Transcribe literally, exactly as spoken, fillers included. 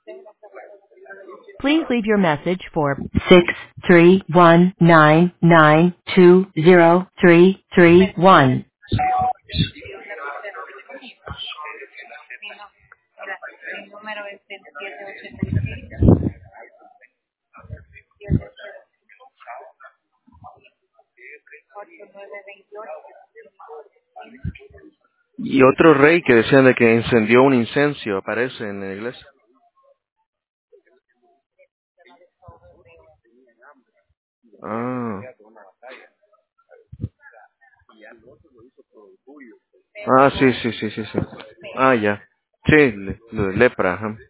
Please leave your message for six three one nine nine two zero three three one. Mi número es veintisiete ochenta y seis, ochenta y nueve veintiocho. Y otro rey que decían de que encendió un incendio aparece en la iglesia. Ah, ah sí, sí, sí, sí, sí. Ah, ya. Sí, le- lo de lepra, ajá.